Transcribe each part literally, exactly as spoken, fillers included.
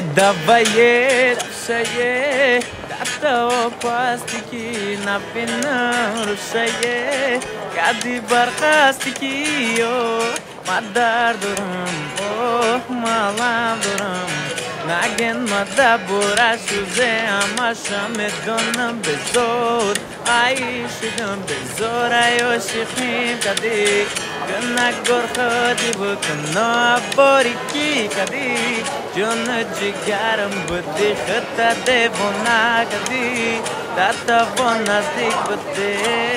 Давай, шае, дата пастики на пина рушае, кади бархастики yo, madar durum, oh malam durum, nagen madabura shuze amasha medonam bezor, aishidam bezor ayo shikhim kadi, gna gor khadi bukno aboriki kadi. Jun jigaram buddi khata devona kadi tata bonas dik buddi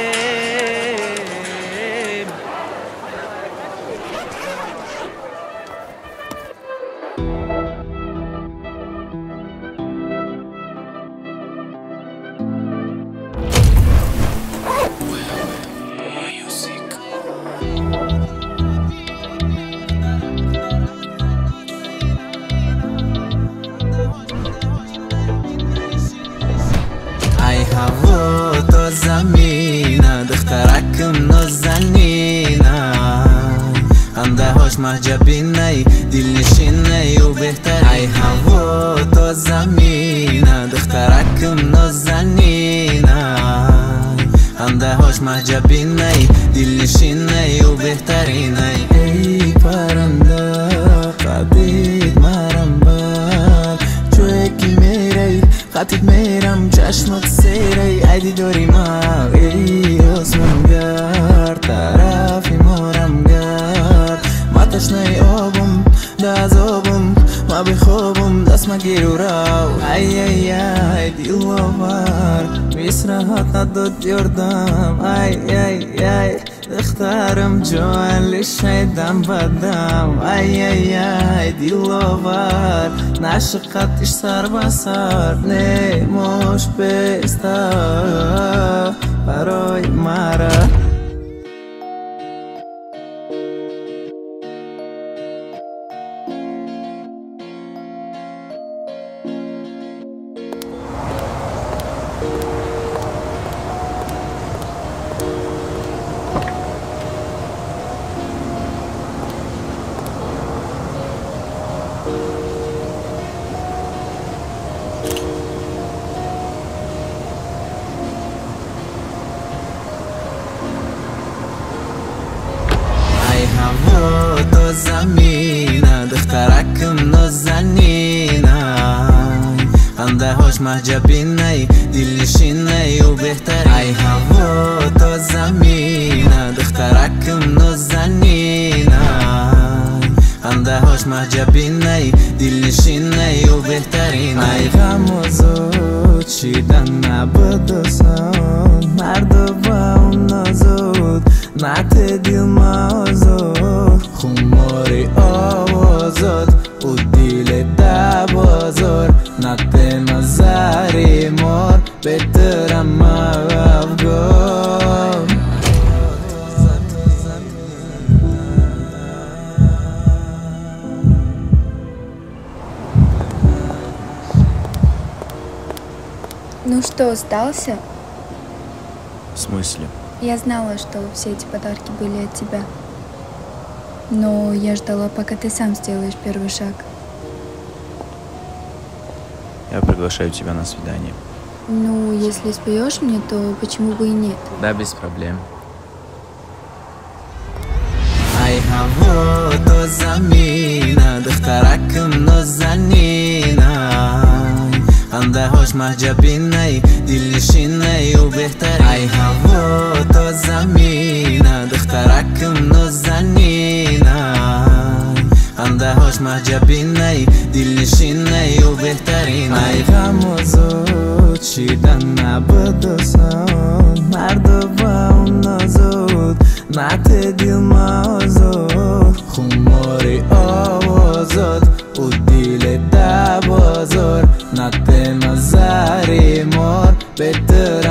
تو زمینه دخترکم نازنینه انده هاش محجبینه دل نشینه و بهتر ای هوا تو زمینه دخترکم نازنینه انده هاش محجبینه دل نشینه و بهترینه ای پرنده قدید مرم بر چوکی میری خطید میرم چشمت سیری عیدی دوری ما ای اسمم گر طرفی مارم گر ما تشنه آبم داز آبم ما بخوابم دست ما گیرو راو ای ای ای دیلوار میسرهات نداد یردم ای ای ای اختارم جوان لشیدم بدم ای ای ای دیلوار نشقتش سر بسر نیموش بیستا برای مرا تو زمینه دخترکم نازنینه انده هاش محجبینه دل نشینه و بهتر ای هوا تو زمینه دخترکم نازنینه انده هاش محجبینه دل نشینه و بهترینه ای غم و زود شیدن نبودسان مرد با اون نازود نت دل مازود خماری آوازد و دیل دبازار نت نظری مار بهترم افغان Ну что, сдался? В смысле? Я знала, что все эти подарки были от тебя. Но я ждала, пока ты сам сделаешь первый шаг. Я приглашаю тебя на свидание. Ну, если споешь мне, то почему бы и нет? Да, без проблем. ای هوا تو زمینه دخترکم نازنینه انده هاش محجبینه دل نشینه و بهتر ای هوا تو زمینه دخترکم نازنینه انده هاش محجبینه دل نشینه و بهترینه ای غم و زود شیدن نبودسان مرد با اون نازود نت دل مازود خماری آوازد و دیل دبازار نت نظری مار بهتر